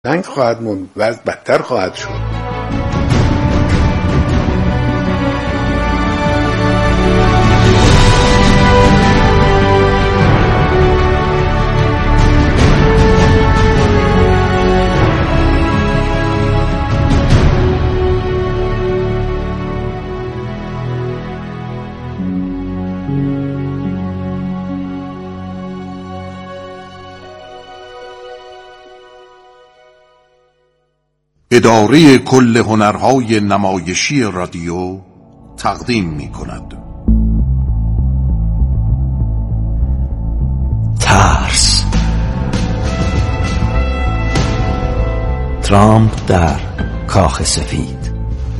جنگ خواهد موند و از بدتر خواهد شد. اداره کل هنرهای نمایشی رادیو تقدیم می کند. ترس. ترامپ در کاخ سفید.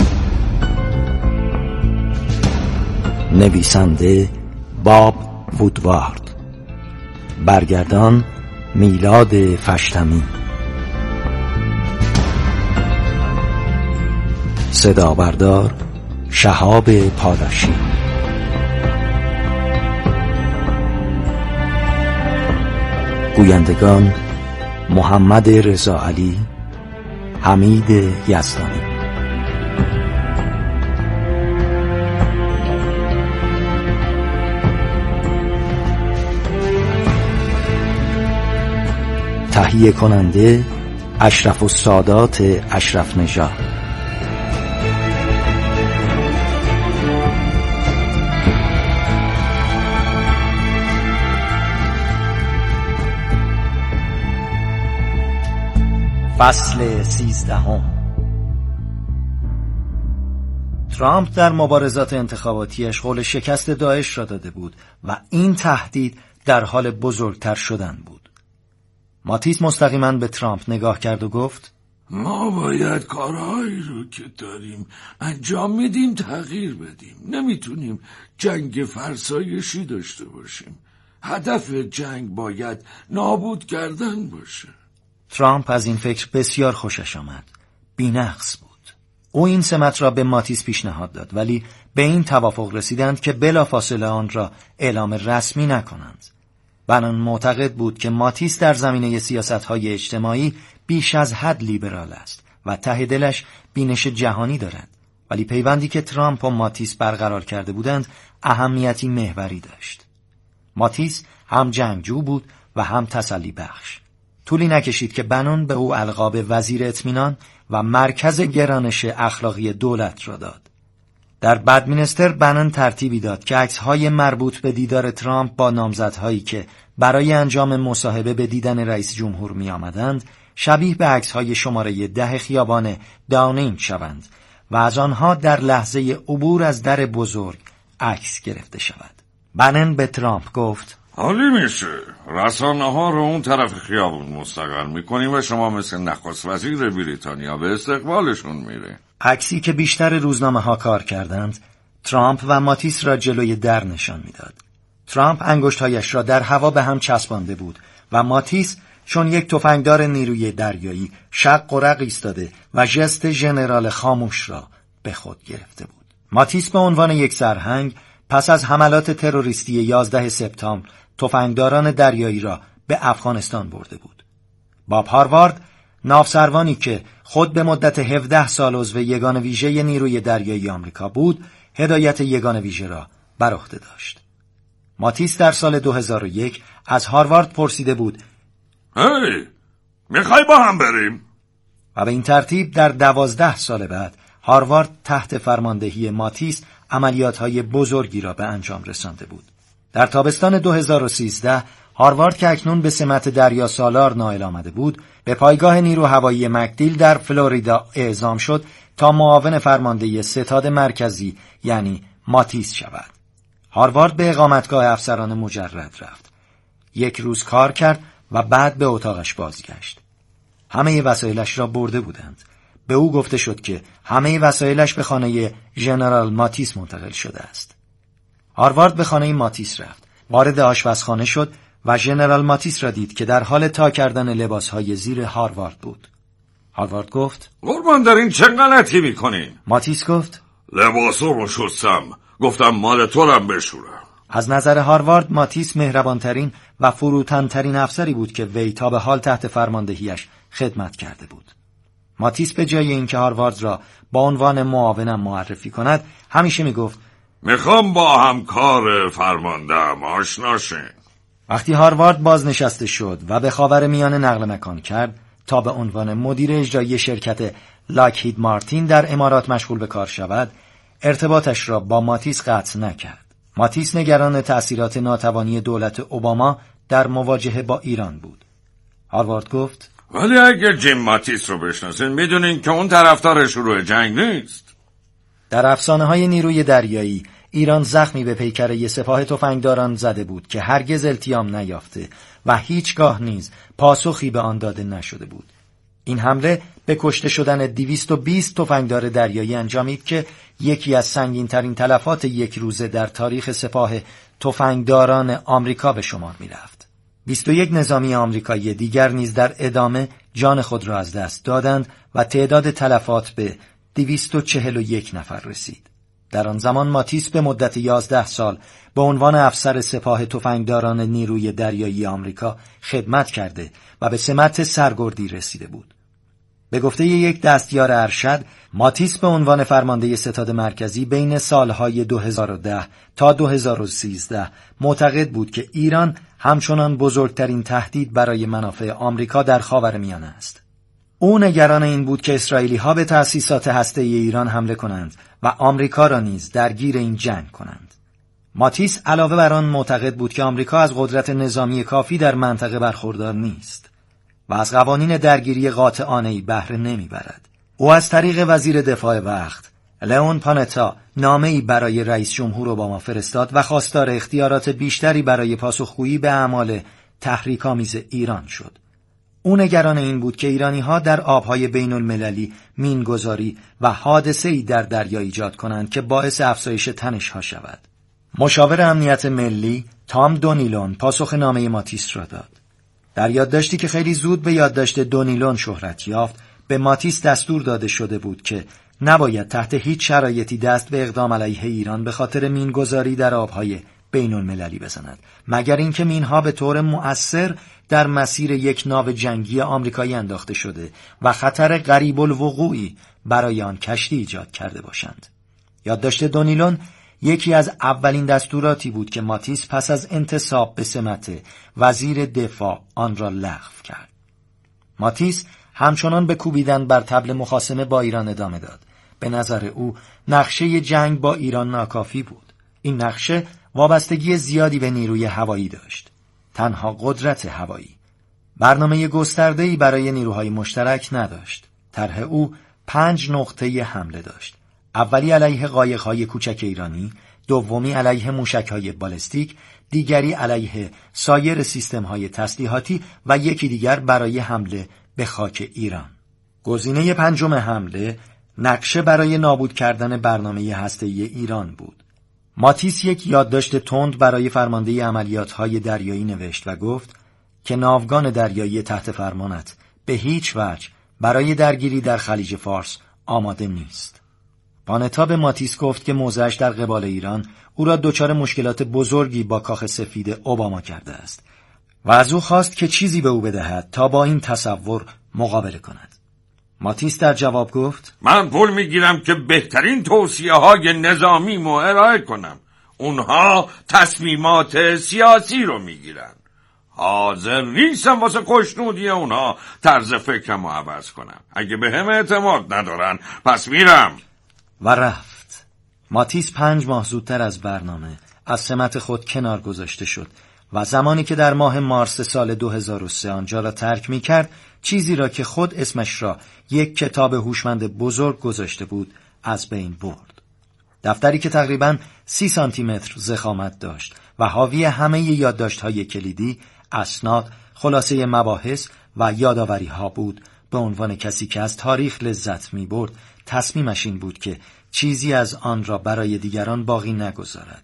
نویسنده باب وودوارد. برگردان میلاد فشتمی. صدا بردار شهاب پاداشی. گویندگان محمد رضا علی، حمید یزدانی. تهیه کننده اشرف السادات اشرف نژاد. فصل 13. ترامپ در مبارزات انتخاباتیش قول شکست داعش را داده بود و این تهدید در حال بزرگتر شدن بود. ماتیس مستقیما به ترامپ نگاه کرد و گفت: ما باید کارهایی رو که داریم انجام میدیم تغییر بدیم. نمیتونیم جنگ فرسایشی داشته باشیم. هدف جنگ باید نابود کردن باشه. ترامپ از این فکر بسیار خوشش آمد. بی‌نقص بود. او این سمت را به ماتیس پیشنهاد داد، ولی به این توافق رسیدند که بلافاصله آن را اعلام رسمی نکنند. بنان معتقد بود که ماتیس در زمینه سیاست‌های اجتماعی بیش از حد لیبرال است و ته دلش بینش جهانی دارد، ولی پیوندی که ترامپ و ماتیس برقرار کرده بودند اهمیتی محوری داشت. ماتیس هم جنگجو بود و هم تسلی بخش. طولی نکشید که بنون به او القاب وزیر اطمینان و مرکز گرانش اخلاقی دولت را داد. در بدمینستر بنون ترتیبی داد که عکس‌های مربوط به دیدار ترامپ با نامزدهایی که برای انجام مصاحبه به دیدن رئیس جمهور می آمدند شبیه به عکس‌های شماره 10 خیابان داونینگ شوند و از آنها در لحظه عبور از در بزرگ عکس گرفته شود. بنون به ترامپ گفت: عالی میشه. رسانه ها رو اون طرف خیابون مستقر میکنیم و شما مثل نخست وزیر بریتانیا به استقبالشون میره. عکسی که بیشتر روزنامه ها کار کردند ترامپ و ماتیس را جلوی در نشان میداد. ترامپ انگشتهایش را در هوا به هم چسبانده بود و ماتیس چون یک تفنگدار نیروی دریایی شق و رق ایستاده و ژست ژنرال خاموش را به خود گرفته بود. ماتیس به عنوان یک سرهنگ پس از حملات تروریستی 11 سپتامبر تفنگداران دریایی را به افغانستان برده بود. باب هاروارد، ناوسروانی که خود به مدت 17 سال عضو یگان ویژه نیروی دریایی آمریکا بود، هدایت یگان ویژه را بر عهده داشت. ماتیس در سال 2001 از هاروارد پرسیده بود: هی، میخوای با هم بریم؟ و به این ترتیب در 12 سال بعد هاروارد تحت فرماندهی ماتیس عملیات‌های بزرگی را به انجام رسانده بود. در تابستان 2013 هاروارد که اکنون به سمت دریا سالار نائل آمده بود، به پایگاه نیرو هوایی مکدیل در فلوریدا اعزام شد تا معاون فرمانده ستاد مرکزی یعنی ماتیس شود. هاروارد به اقامتگاه افسران مجرد رفت. یک روز کار کرد و بعد به اتاقش بازگشت. همه وسایلش را برده بودند. به او گفته شد که همه وسایلش به خانه ژنرال ماتیس منتقل شده است. هاروارد به خانه ماتیس رفت. وارد آشپزخانه شد و ژنرال ماتیس را دید که در حال تا کردن لباسهای زیر هاروارد بود. هاروارد گفت: قربان در این چه غلطی میکنین؟ ماتیس گفت: لباسو رو شستم، گفتم مال تو رم بشورم. از نظر هاروارد ماتیس مهربانترین و فروتنترین افسری بود که وی تا به حال تحت فرماندهیش خدمت کرده بود. ماتیس به جای اینکه هاروارد را با عنوان معاونم معرفی کند، همیشه میگفت میخوام با همکار فرماندهم آشنا شیم. وقتی هاروارد بازنشسته شد و به خاورمیانه نقل مکان کرد تا به عنوان مدیر اجرایی شرکت لاکهید مارتین در امارات مشغول به کار شود، ارتباطش را با ماتیس قطع نکرد. ماتیس نگران تأثیرات ناتوانی دولت اوباما در مواجهه با ایران بود. هاروارد گفت ولی اگر جیم ماتیس رو بشناسین میدونین که اون طرفدار شروع جنگ نیست. در افسانه‌های نیروی دریایی ایران زخمی به پیکره سپاه تفنگداران زده بود که هرگز التیام نیافته و هیچگاه نیز پاسخی به آن داده نشده بود. این حمله به کشته شدن 220 تفنگدار دریایی انجامید که یکی از سنگین‌ترین تلفات یک روزه در تاریخ سپاه تفنگداران آمریکا به شمار می‌رفت. 21 نظامی آمریکایی دیگر نیز در ادامه جان خود را از دست دادند و تعداد تلفات به 241 نفر رسید. در آن زمان ماتیس به مدت 11 سال به عنوان افسر سپاه تفنگداران نیروی دریایی آمریکا خدمت کرده و به سمت سرگردی رسیده بود. به گفته یک دستیار ارشد، ماتیس به عنوان فرمانده ستاد مرکزی بین سالهای 2010 تا 2013 معتقد بود که ایران همچنان بزرگترین تهدید برای منافع آمریکا در خاورمیانه است. او نگران این بود که اسرائیلی‌ها به تأسیسات هسته‌ای ایران حمله کنند و آمریکا را نیز درگیر این جنگ کنند. ماتیس علاوه بر آن معتقد بود که آمریکا از قدرت نظامی کافی در منطقه برخوردار نیست و از قوانین درگیری قاطعانه‌ای بهره نمیبرد. او از طریق وزیر دفاع وقت لئون پانتا نامه‌ای برای رئیس جمهور اوباما فرستاد و خواستار اختیارات بیشتری برای پاسخگویی به اعمال تحریک‌آمیز ایران شد. او نگران این بود که ایرانی‌ها در آب‌های بین‌المللی مین‌گذاری و حادثه‌ای در دریا ایجاد کنند که باعث افزایش تنش‌ها شود. مشاور امنیت ملی تام دونیلون پاسخ نامه ماتیس را داد. در یادداشتی که خیلی زود به یادداشت دونیلون شهرت یافت، به ماتیس دستور داده شده بود که نباید تحت هیچ شرایطی دست به اقدام علیه ایران به خاطر مین‌گذاری در آب‌های بین‌المللی بزند، مگر اینکه مین‌ها به طور مؤثر در مسیر یک ناو جنگی آمریکایی انداخته شده و خطر قریب الوقوعی برای آن کشتی ایجاد کرده باشند. یادداشت دونیلون یکی از اولین دستوراتی بود که ماتیس پس از انتصاب به سمت وزیر دفاع آن را لغو کرد. ماتیس همچنان به کوبیدن بر طبل مخاصمه با ایران ادامه داد. به نظر او نقشه جنگ با ایران ناکافی بود. این نقشه وابستگی زیادی به نیروی هوایی داشت. تنها قدرت هوایی. برنامه گسترده‌ای برای نیروهای مشترک نداشت. طرح او 5 نقطه حمله داشت. اولی علیه قایق‌های کوچک ایرانی، دومی علیه موشک‌های بالستیک، دیگری علیه سایر سیستم‌های تسلیحاتی و یکی دیگر برای حمله به خاک ایران. گزینه پنجم حمله نقشه برای نابود کردن برنامه هسته‌ای ایران بود. ماتیس یک یادداشت تند برای فرمانده عملیات‌های دریایی نوشت و گفت که ناوگان دریایی تحت فرمانت به هیچ وجه برای درگیری در خلیج فارس آماده نیست. پانتا به ماتیس گفت که موضعش در قبال ایران او را دچار مشکلات بزرگی با کاخ سفید اوباما کرده است و از او خواست که چیزی به او بدهد تا با این تصور مقابله کند. ماتیس در جواب گفت من پول میگیرم که بهترین توصیه‌های نظامیمو ارائه کنم. اونها تصمیمات سیاسی رو میگیرن. حاضر نیستم واسه خوشنودی اونها طرز فکرمو عوض کنم. اگه به هم اعتماد ندارن پس میرم. و رفت. ماتیس 5 ماه زودتر از برنامه از سمت خود کنار گذاشته شد و زمانی که در ماه مارس سال 2003 آنجا را ترک می کرد، چیزی را که خود اسمش را یک کتاب هوشمند بزرگ گذاشته بود از بین برد. دفتری که تقریباً 30 سانتی متر ضخامت داشت و حاوی همه یادداشت‌های کلیدی، اسناد، خلاصه مباحث و یادآوری‌ها بود. به عنوان کسی که از تاریخ لذت می‌برد، تصمیمش این بود که چیزی از آن را برای دیگران باقی نگذارد.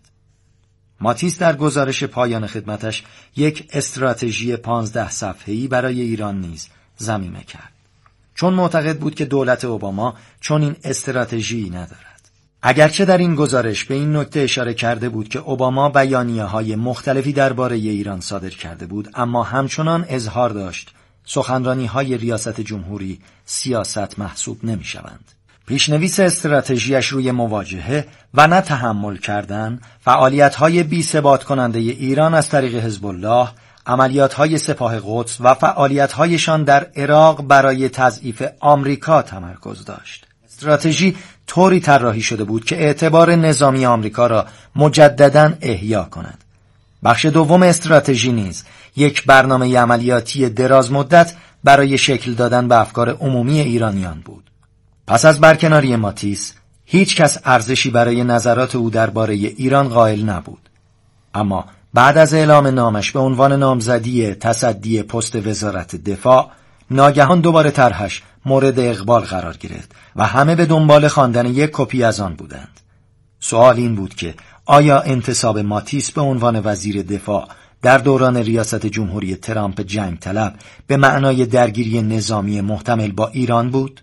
ماتیس در گزارش پایان خدمتش یک استراتژی 15 صفحه‌ای برای ایران نیز ضمیمه کرد، چون معتقد بود که دولت اوباما چنین استراتژی‌ای ندارد. اگرچه در این گزارش به این نکته اشاره کرده بود که اوباما بیانیه‌های مختلفی درباره ایران صادر کرده بود، اما همچنان اظهار داشت سخنرانی‌های ریاست جمهوری سیاست محسوب نمی‌شوند. پیشنویس استراتژیش روی مواجهه و نه تحمل کردن، فعالیت‌های بی‌ثبات کننده ایران از طریق حزب الله، عملیات‌های سپاه قدس و فعالیت‌هایشان در عراق برای تضعیف آمریکا تمرکز داشت. استراتژی طوری طراحی شده بود که اعتبار نظامی آمریکا را مجدداً احیا کند. بخش دوم استراتژی نیز یک برنامه عملیاتی دراز مدت برای شکل دادن به افکار عمومی ایرانیان بود. پس از برکناری ماتیس، هیچ کس ارزشی برای نظرات او درباره ایران قائل نبود. اما بعد از اعلام نامش به عنوان نامزدی تصدی پست وزارت دفاع، ناگهان دوباره طرحش مورد اقبال قرار گرفت و همه به دنبال خواندن یک کپی از آن بودند. سوال این بود که آیا انتصاب ماتیس به عنوان وزیر دفاع در دوران ریاست جمهوری ترامپ جنگ طلب به معنای درگیری نظامی محتمل با ایران بود؟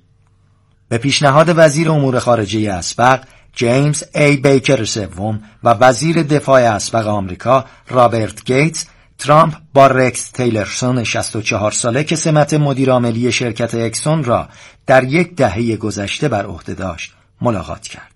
به پیشنهاد وزیر امور خارجه اسبق جیمز ای بیکر سوم و وزیر دفاع اسبق آمریکا رابرت گیتس، ترامپ با رکس تیلرسون 64 ساله که سمت مدیر عاملی شرکت اکسون را در یک دهه گذشته بر عهده داشت ملاقات کرد.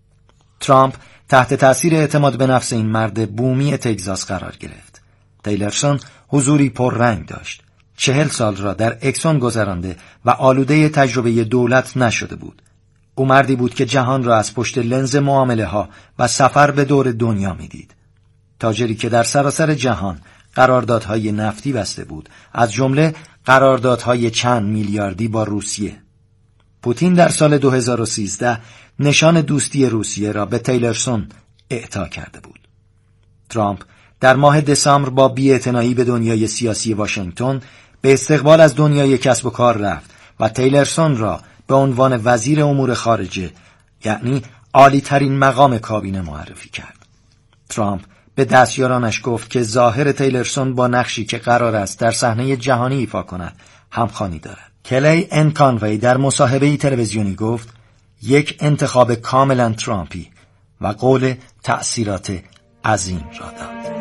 ترامپ تحت تأثیر اعتماد به نفس این مرد بومی تگزاس قرار گرفت. تیلرسون حضوری پررنگ داشت. 40 سال را در اکسون گذرانده و آلوده تجربه دولت نشده بود. او مردی بود که جهان را از پشت لنز معامله ها و سفر به دور دنیا میدید. تاجری که در سراسر جهان قراردادهای نفتی بسته بود، از جمله قراردادهای چند میلیاردی با روسیه. پوتین در سال 2013 نشان دوستی روسیه را به تیلرسون اعطا کرده بود. ترامپ در ماه دسامبر با بی‌اعتنایی به دنیای سیاسی واشنگتن به استقبال از دنیای کسب و کار رفت و تیلرسون را به عنوان وزیر امور خارجه، یعنی عالی ترین مقام کابینه، معرفی کرد. ترامپ به دستیارانش گفت که ظاهر تیلرسون با نقشی که قرار است در صحنه جهانی ایفا کند همخوانی دارد. کلی ان کانوی در مصاحبه‌ای تلویزیونی گفت یک انتخاب کاملا ترامپی و قول تأثیرات عظیم را داد.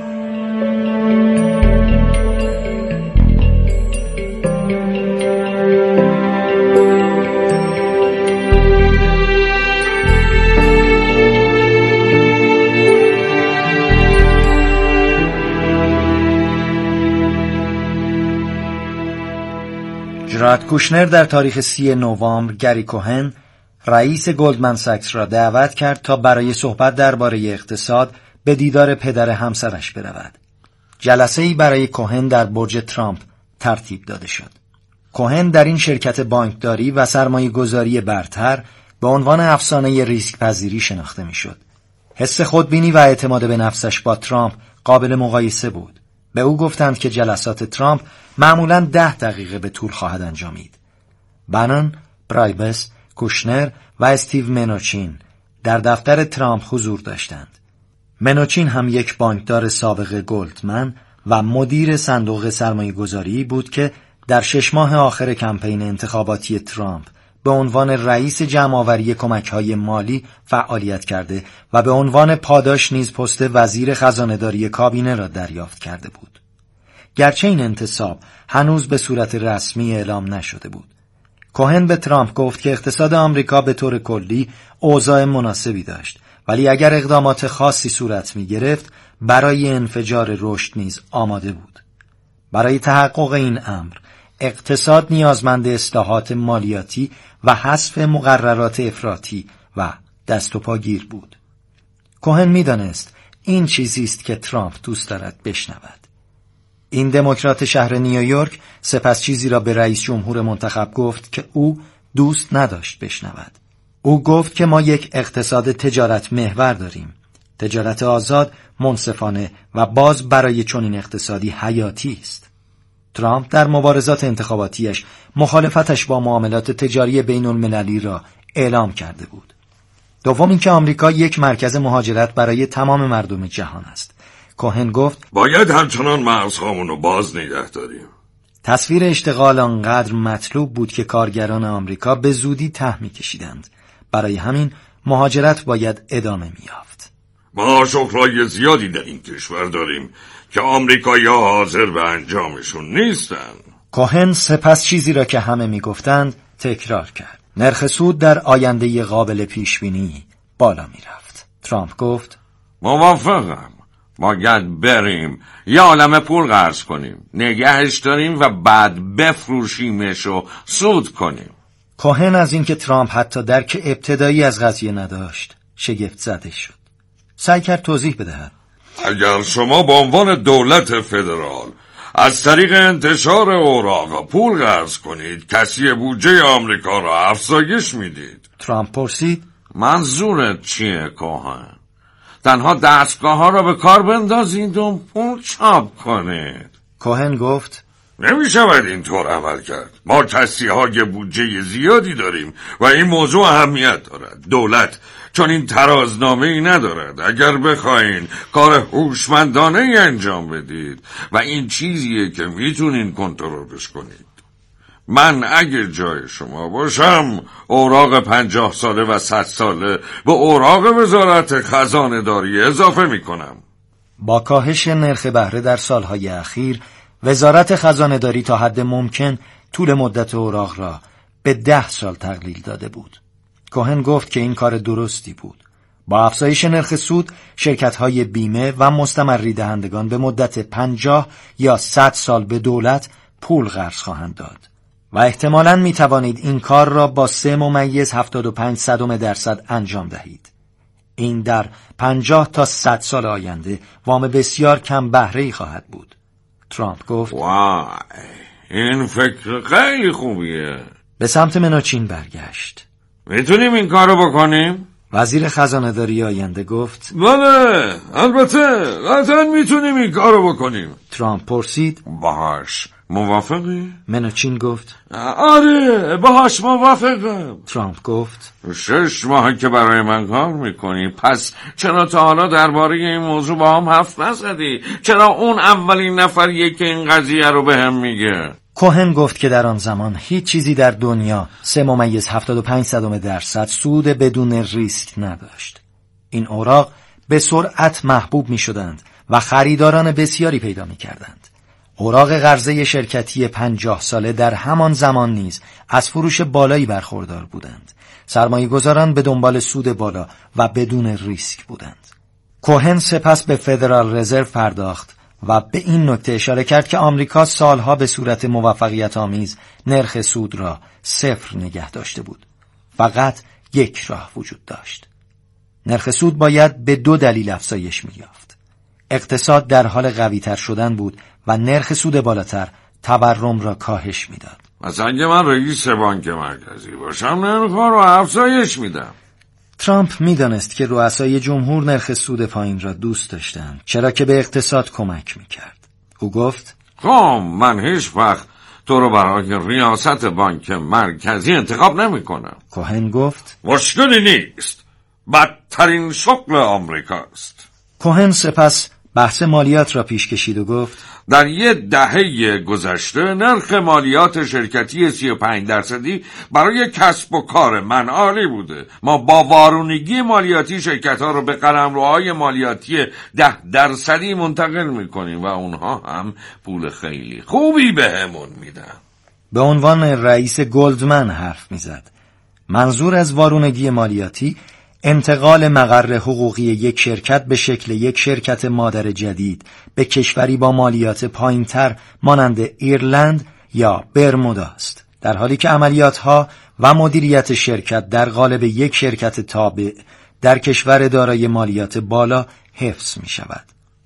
جراد کوشنر در تاریخ 30 نوامبر گری کوهن رئیس گلدمن ساکس را دعوت کرد تا برای صحبت درباره اقتصاد به دیدار پدر همسرش برود. جلسه‌ای برای کوهن در برج ترامپ ترتیب داده شد. کوهن در این شرکت بانکداری و سرمایه‌گذاری برتر به عنوان افسانه ریسک پذیری شناخته می‌شد. حس خودبینی و اعتماد به نفسش با ترامپ قابل مقایسه بود. به او گفتند که جلسات ترامپ معمولاً 10 دقیقه به طول خواهد انجامید. بنان، برایبس، کوشنر و استیو منوچین در دفتر ترامپ حضور داشتند. منوچین هم یک بانکدار سابق گلدمن و مدیر صندوق سرمایه‌گذاری بود که در 6 ماه آخر کمپین انتخاباتی ترامپ به عنوان رئیس جمع‌آوری کمک‌های مالی فعالیت کرده و به عنوان پاداش نیز پست وزیر خزانه‌داری کابینه را دریافت کرده بود. گرچه این انتصاب هنوز به صورت رسمی اعلام نشده بود. کوهن به ترامپ گفت که اقتصاد آمریکا به طور کلی اوضاع مناسبی داشت، ولی اگر اقدامات خاصی صورت می‌گرفت برای انفجار رشد نیز آماده بود. برای تحقق این امر اقتصاد نیازمند اصلاحات مالیاتی و حذف مقررات افراطی و دست و پاگیر بود. کوهن می‌دانست این چیزی است که ترامپ دوست دارد بشنود. این دموکرات شهر نیویورک سپس چیزی را به رئیس جمهور منتخب گفت که او دوست نداشت بشنود. او گفت که ما یک اقتصاد تجارت محور داریم. تجارت آزاد، منصفانه و باز برای چنین اقتصادی حیاتی است. ترامپ در مبارزات انتخاباتیش مخالفتش با معاملات تجاری بین المللی را اعلام کرده بود. دوم اینکه آمریکا یک مرکز مهاجرت برای تمام مردم جهان است. کوهن گفت باید همچنان مرزهامون رو باز نگه داریم. تصویر اشتغال آنقدر مطلوب بود که کارگران آمریکا به زودی ته می‌کشیدند. برای همین مهاجرت باید ادامه می‌یافت. ما شغلای زیادی در این کشور داریم که آمریکایی‌ها حاضر به انجامشون نیستن. کوهن سپس چیزی را که همه میگفتند تکرار کرد. نرخ سود در آینده قابل پیشبینی بالا میرفت. ترامپ گفت موافقم. باید بریم یه عالمه پول قرض کنیم، نگهش داریم و بعد بفروشیمش و سود کنیم. کوهن از اینکه ترامپ حتی درک ابتدایی از قضیه نداشت شگفت زده شد. سعی کرد توضیح بدهد. اگر شما به عنوان دولت فدرال از طریق انتشار اوراق پول قرض کنید، کسی بودجه آمریکا را افزایش میدید. ترامپ پرسید منظورت چیه کوهن؟ تنها دستگاه ها را به کار بندازید و پول چاپ کنید. کوهن گفت نمیشود اینطور عمل کرد. ما تصحیح‌های بودجه زیادی داریم و این موضوع اهمیت دارد. دولت چون این ترازنامه‌ای ندارد. اگر بخواین کار هوشمندانه‌ای انجام بدید و این چیزیه که میتونین کنترلش کنید. من اگه جای شما باشم اوراق 50 ساله و 100 ساله به اوراق وزارت خزانه داری اضافه میکنم. با کاهش نرخ بهره در سالهای اخیر وزارت خزانه داری تا حد ممکن طول مدت اوراق را به 10 سال تقلیل داده بود. کوهن گفت که این کار درستی بود. با افزایش نرخ سود شرکت‌های بیمه و مستمری دهندگان به مدت 50 یا 100 سال به دولت پول قرض خواهند داد و احتمالاً می توانید این کار را با 3.75% انجام دهید. این در 50 تا 100 سال آینده وام بسیار کم بهره‌ای خواهد بود. ترامپ گفت وای، این فکر خیلی خوبیه. به سمت منوچین برگشت. میتونیم این کارو بکنیم؟ وزیر خزانه داری آینده گفت بله، البته قطعا میتونیم این کارو بکنیم. ترامپ پرسید باهاش موافقی؟ منوچین گفت آره باهاش موافقم. ترامپ گفت 6 ماه که برای من کار میکنی، پس چرا تا حالا درباره این موضوع با هم حرف نزدی؟ چرا اون اولین نفریه که این قضیه رو به هم میگه؟ کوهن گفت که در آن زمان هیچ چیزی در دنیا 3.75% سود بدون ریسک نداشت. این اوراق به سرعت محبوب می شدند و خریداران بسیاری پیدا می کردند. اوراق قرضه شرکتی 50 ساله در همان زمان نیز از فروش بالایی برخوردار بودند. سرمایه‌گذاران به دنبال سود بالا و بدون ریسک بودند. کوهن سپس به فدرال رزرو پرداخت و به این نکته اشاره کرد که آمریکا سالها به صورت موفقیت آمیز نرخ سود را 0 نگه داشته بود. فقط یک راه وجود داشت. نرخ سود باید به 2 دلیل افزایش می‌یافت. اقتصاد در حال قوی‌تر شدن بود و نرخ سود بالاتر تورم را کاهش می‌داد. مثلا اگه من رئیس بانک مرکزی باشم نرخ‌ها رو افزایش میدم. ترامپ می‌دانست که رؤسای جمهور نرخ سود پایین را دوست داشتند، چرا که به اقتصاد کمک می‌کرد. او گفت خب من هیچ وقت تو رو برای ریاست بانک مرکزی انتخاب نمی‌کنم. کوهن گفت مشکلی نیست، بدترین شغل آمریکاست. کوهن سپس بحث مالیات را پیش کشید و گفت در 10 دهه گذشته نرخ مالیات شرکتی 35% برای کسب و کار من عالی بوده. ما با وارونگی مالیاتی شرکت‌ها رو به قلمروهای مالیاتی 10% منتقل می‌کنیم و اونها هم پول خیلی خوبی بهمون میدن. به عنوان رئیس گلدمن حرف میزد. منظور از وارونگی مالیاتی انتقال مقر حقوقی یک شرکت به شکل یک شرکت مادر جدید به کشوری با مالیات پایین‌تر مانند ایرلند یا برمودا است، در حالی که عملیات‌ها و مدیریت شرکت در قالب یک شرکت تابع در کشور دارای مالیات بالا حفظ می‌شود.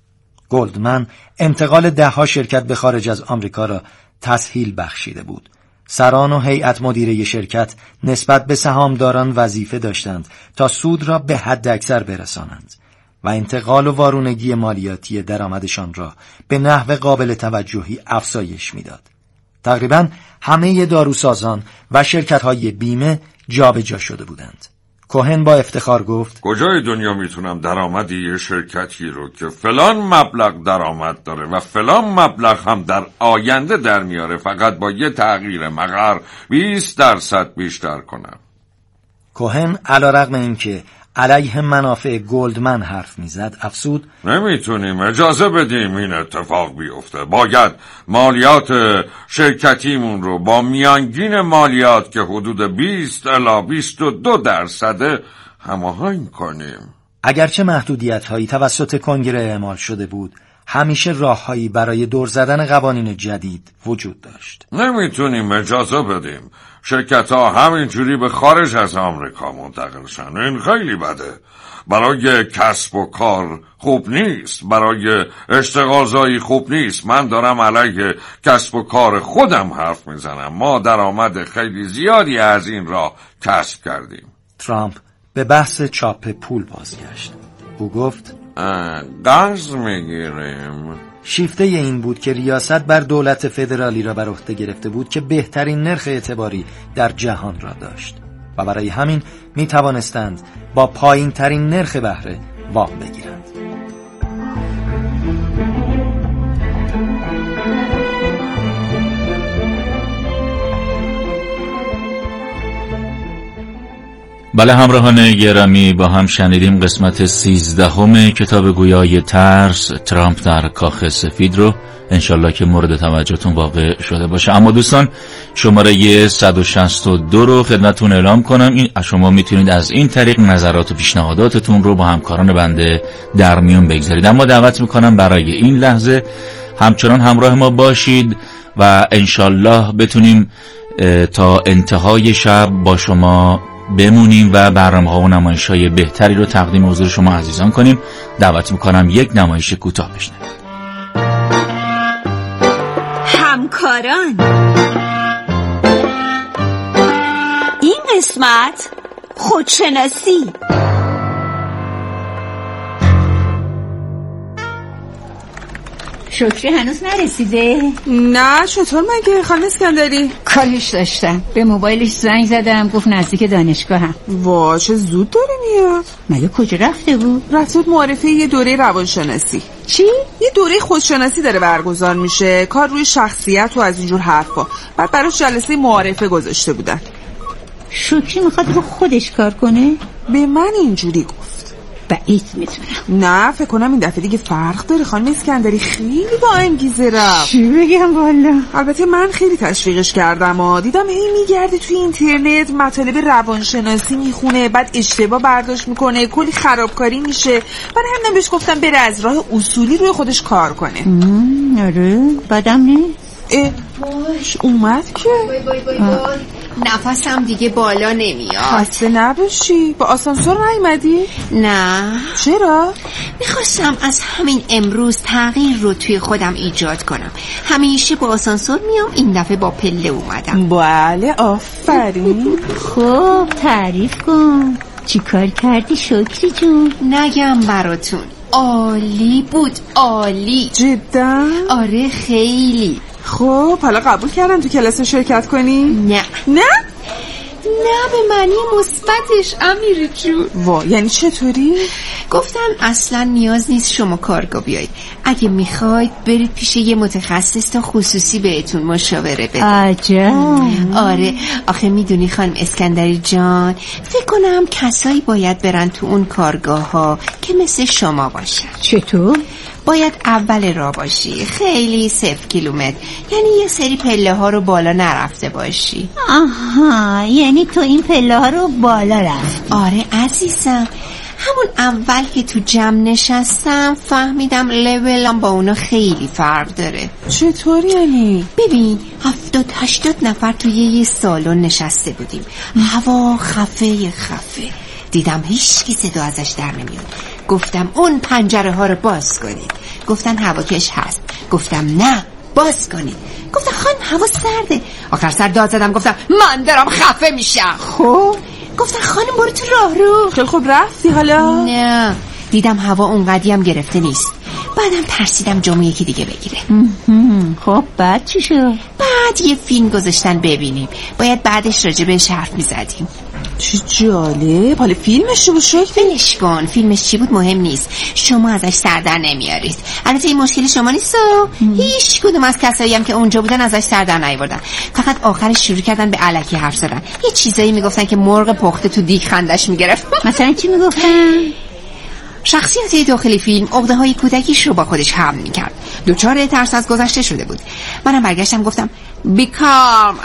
گلدمن انتقال 10 شرکت به خارج از آمریکا را تسهیل بخشیده بود. سران و هیئت مدیره شرکت نسبت به سهامداران وظیفه داشتند تا سود را به حد اکثر برسانند و انتقال و وارونگی مالیاتی درآمدشان را به نحو قابل توجهی افزایش میداد. تقریباً همه داروسازان و شرکت‌های بیمه جابجا شده بودند. کوهن با افتخار گفت کجای دنیا میتونم درآمدی یه شرکتی رو که فلان مبلغ درآمد داره و فلان مبلغ هم در آینده در میاره فقط با یه تغییر مقر 20% بیشتر کنم؟ کوهن علیرغم اینکه علیه منافع گلدمن حرف میزد افزود: نمیتونیم اجازه بدیم این اتفاق بیفته. باید مالیات شرکتیمون رو با میانگین مالیات که حدود 20 الی 22% هماهنگ کنیم. اگرچه محدودیت‌هایی توسط کنگره اعمال شده بود، همیشه راه‌هایی برای دور زدن قوانین جدید وجود داشت. نمیتونیم اجازه بدیم شرکت‌ها همینجوری به خارج از آمریکا منتقل شن. این خیلی بده. برای کسب و کار خوب نیست، برای اشتغالزایی خوب نیست. من دارم علیه کسب و کار خودم حرف میزنم. ما درآمد خیلی زیادی از این راه کسب کردیم. ترامپ به بحث چاپ پول بازگشت. او گفت: قرض میگیریم. شیفته این بود که ریاست بر دولت فدرالی را بر عهده گرفته بود که بهترین نرخ اعتباری در جهان را داشت و برای همین می توانستند با پایین ترین نرخ بهره وام بگیرند. بله همراهان گرامی، با هم شنیدیم قسمت 13 کتاب گویای ترس، ترامپ در کاخ سفید رو. انشالله که مورد توجهتون واقع شده باشه. اما دوستان، شماره 162 رو خدمتتون اعلام کنم. شما میتونید از این طریق نظرات و پیشنهاداتتون رو با همکاران بنده در میون بگذارید. اما دعوت میکنم برای این لحظه همچنان همراه ما باشید و انشالله بتونیم تا انتهای شب با شما بمونیم و برنامه‌ها و نمایش‌های بهتری رو تقدیم حضور شما عزیزان کنیم. دعوت میکنم یک نمایش کوتاه بشنوید. همکاران، این قسمت خودشناسی. شکری هنوز نرسیده؟ نه، چطور مگه خانم اسکندری؟ کارش داشتم، به موبایلش زنگ زدم گفت نزدیک دانشگاهم. وا چه زود داره میاد. مگه کجا رفته بود؟ رفته بود معرفه یه دوره روانشناسی. چی؟ یه دوره خودشناسی داره برگزار میشه، کار روی شخصیت و از اینجور حرفا. بعد براش جلسه معارفه گذاشته بودن. شکری میخواد رو خودش کار کنه؟ به من اینجوری گفت. بعید میتونم. نه فکر کنم این دفعه دیگه فرق داره. خانم اسکندری خیلی با انگیزه رفت. چی بگم والا؟ البته من خیلی تشویقش کردم دیدم هی میگرده توی اینترنت مطالب روانشناسی میخونه، بعد اشتباه برداشت میکنه، کلی خرابکاری میشه. من همینم بهش گفتم بره از راه اصولی روی خودش کار کنه. آره بدم نیست. باش اومد که نفسم دیگه بالا نمیاد. خسته نباشی. با آسانسور نیومدی؟ نه. چرا؟ میخواستم از همین امروز تغییر رو توی خودم ایجاد کنم. همیشه با آسانسور میام، این دفعه با پله اومدم. بله آفرین. خب تعریف کن، چی کار کردی شکری جون؟ نگم براتون، عالی بود، عالی. جدا؟ آره خیلی. خب حالا قبول کردن تو کلاس شرکت کنی؟ نه. نه؟ نه به معنی مثبتش امیر جون. وا یعنی چطوری؟ گفتن اصلا نیاز نیست شما کارگاه بیایید، اگه میخواید برید پیش یه متخصص تا خصوصی بهتون مشاوره بده. عجب. آره آخه میدونی خانم اسکندری جان، فکر کنم کسایی باید برن تو اون کارگاه ها که مثل شما باشن. چطور؟ باید اول راه باشی، خیلی 0 کیلومتر، یعنی یه سری پله ها رو بالا نرفته باشی. آها یعنی تو این پله ها رو بالا رفتی؟ آره عزیزم، همون اول که تو جمع نشستم فهمیدم لولم با اونا خیلی فرق داره. چطور یعنی؟ ببین 70-80 نفر توی یه سالن نشسته بودیم، هوا خفه، دیدم هیچ کی صدا ازش در نمیاد. گفتم اون پنجره ها رو باز کنید. گفتن هواکش هست. گفتم نه باز کنید. گفتن خانم هوا سرده. آخر سر داد زدم گفتم من دارم خفه میشم. خب گفتن خانم برو تو راه رو. خیلی خوب رفتی حالا؟ نه دیدم هوا اونقدی هم گرفته نیست. بعدم ترسیدم جامو یکی دیگه بگیره. خب بعد چی شد؟ بعد یه فیلم گذاشتن ببینیم، باید بعدش راجع بهش حرف میزدیم. چی جالب. حالا فیلمش چی بود شکری؟ فیلمش کن، فیلمش چی بود مهم نیست، شما ازش سر در نمیارید. البته این مشکل شما نیست هیچ کدوم از کسایی هم که اونجا بودن ازش سر در نیاوردن. فقط آخرش شروع کردن به الکی حرف زدن، یه چیزایی میگفتن که مرغ پخته تو دیگ خندش میگرفت. مثلا چی میگفتن؟ شخصیت داخل فیلم عقده‌های کودکیش رو با خودش حمل می‌کرد. دچار ترس از گذشته شده بود. منم برگشتم گفتم بیکام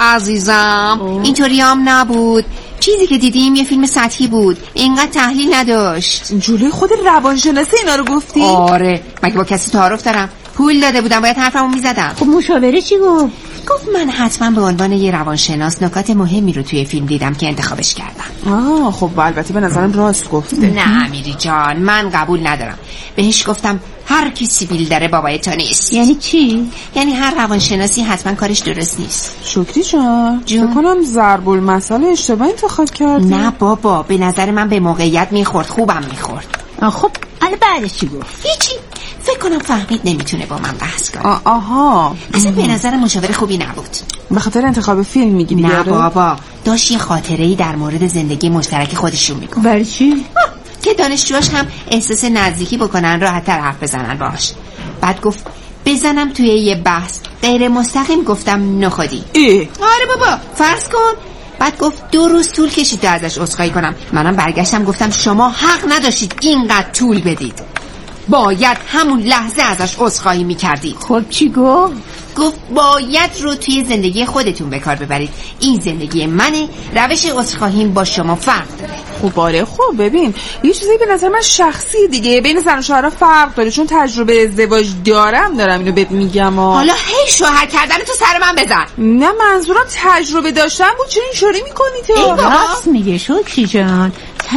عزیزم، اینطوری هم نبود. چیزی که دیدیم یه فیلم سطحی بود، اینقدر تحلیل نداشت. جلوی خود روانشناسی اینا رو گفتی؟ آره، مگه با کسی تعارف دارم؟ پول داده بودم، باید حرفمو میزدم. خب مشاوره چی گفت؟ گفت من حتما به عنوان یه روانشناس نکات مهمی رو توی فیلم دیدم که انتخابش کردم. خب البته به نظرم راست گفته. نه امیری جان، من قبول ندارم. بهش گفتم هر کی سیبیل داره بابای تو نیست. یعنی چی؟ یعنی هر روانشناسی حتما کارش درست نیست. شکری جان بکنم ضرب المثل اشتباه انتخاب کردی. نه بابا، به نظر من به موقعیت میخورد، خوبم میخورد. خب الان بعدش چی گفت؟ هیچی، فکر کنم فهمید نمیتونه با من بحث کنه. آها، اصلا به نظر مشاور خوبی نبود. به خاطر انتخاب فیلم میگی؟ نه بابا، داشت یه خاطره‌ای در مورد زندگی مشترک خودشون میگفت. برای چی؟ که دانشجوهاش هم احساس نزدیکی بکنن، راحت‌تر حرف بزنن باهاش. بعد گفت بزنم توی یه بحث غیر مستقیم. گفتم نخودی. آره بابا، فرض کن. بعد گفت 2 روز طول کشید تا ازش عذرخواهی کنم. منم برگشتم گفتم شما حق نداشتید اینقدر طول بدید، باید همون لحظه ازش عذرخواهی میکردید. خب چی گفت؟ گفت باید رو توی زندگی خودتون به کار ببرید، این زندگی منه، روش عذرخواهیم با شما فرق داره. خب آره، خب ببین یه چیزی به نظر من شخصی دیگه، بین زن و شوهر فرق داره، چون تجربه ازدواج دارم اینو بهت میگم. حالا هی شوهر کردن تو سر من بزن. نه منظورم تجربه داشتن بود. چرا اینطوری میکنی تو؟ راست میگه شکری جان،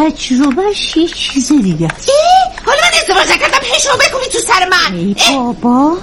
تجربهش یه چیز دیگه است. حالا من ازدواج نکردم هی شما بکنی تو سر من. ای بابا،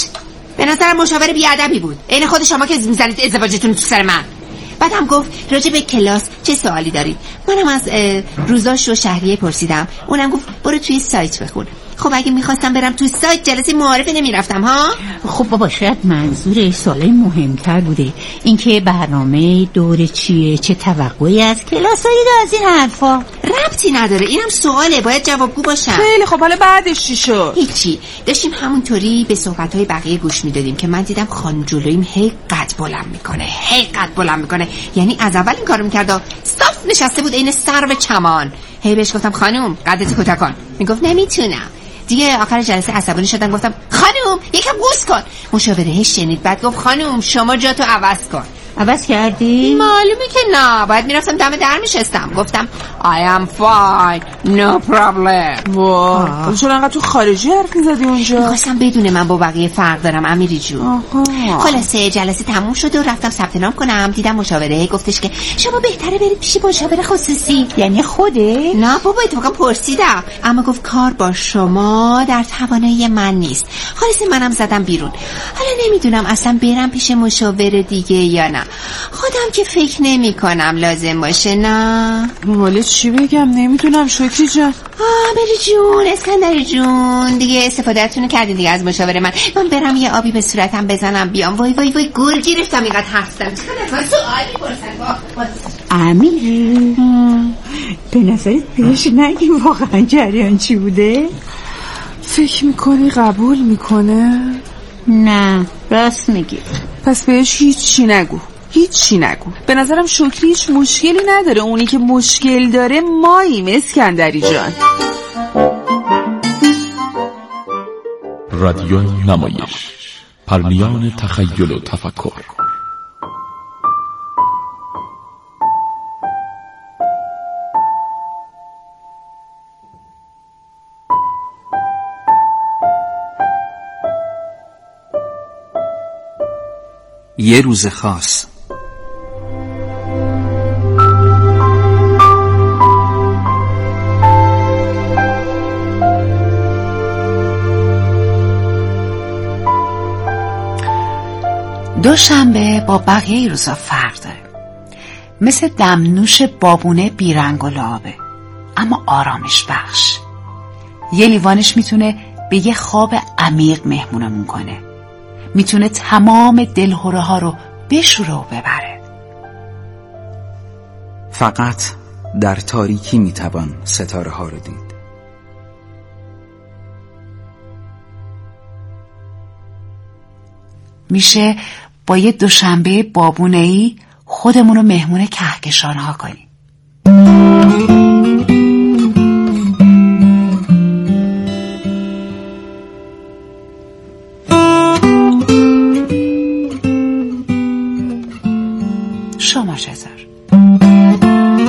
به نظر مشاور بیادبی بود، عین خود شما که میزنید ازدواجتون تو سر من. بعدم گفت راجع به کلاس چه سوالی دارید؟ منم از روزاش رو شهریه پرسیدم. اونم گفت برو توی سایت بخون. خب اگه میخواستم برم توی سایت جلسه معارفه نمیرفتم ها؟ خب بابا شاید منظورش سوالای مهمتر بوده، اینکه برنامه دوره چیه، چه توقعی از کلاسایی از این حرفا. ربطی نداره، اینم سواله، باید جوابگو باشم. خیلی خب، حالا بعدش چی شد؟ هیچی، داشتیم همونطوری به صحبت‌های بقیه گوش میدادیم که من دیدم خانم جلویم هی قد بلند میکنه. یعنی از اول این کارو میکرد، صاف نشسته بود عین سرو چمان. هی بهش گفتم خانم قدت کوتاه کن، میگفت نمیتونم. دیگه آخر جلسه عصبانی شدم، گفتم خانم یکم قوس کن. مشاوره شنید، بعد گفت خانم شما جاتو عوض کن. عوض کردی؟ معلومه که نه، باید میرفتم دم در میشستم. گفتم I am fine no problem. واه، چرا انقدر تو خارجی حرف میزدی اونجا؟ میخواستم بدونه من با بقیه فرق دارم امیری جون. خلاصه جلسه تموم شد و رفتم ثبت نام کنم. دیدم مشاوره گفتش که شما بهتره برید پیش مشاور خصوصی. یعنی خوده؟ نه بابا، اتفاقا پرسیدم، اما گفت کار با شما در توانایی من نیست. خلاصه منم زدم بیرون. حالا نمیدونم اصلا برم پیش مشاور دیگه یا نه. خودم که فکر نمی کنم لازم باشه. نه ولی چی بگم نمیدونم شکری جان. بری جون، اسکندری جون، دیگه استفادهتون کردین دیگه از مشاور من برم یه آبی به صورتم بزنم بیام. وای گل گرفتم اینقدر حرف زدم. چقدر سوالی پرسن. امیر به نظرت بهش نگی واقعا جریان چی بوده؟ فکر میکنی قبول میکنه؟ نه راست میگی. پس بهش هیچی نگو. به نظرم شکری هیچ مشکلی نداره، اونی که مشکل داره ماییم اسکندری جان. رادیو نمایش، پرمیان تخیل و تفکر. یه روز خاص. دوشنبه با بقیه روزا فرق داره. مثل دمنوش بابونه بیرنگ و لعابه، اما آرامش بخش. یه لیوانش میتونه به یه خواب عمیق مهمونمون کنه، میتونه تمام دلهره ها رو بشوره و ببره. فقط در تاریکی میتوان ستاره ها رو دید. میشه با یه دوشنبه بابونه‌ای خودمون رو مهمون کهکشان ها کنیم.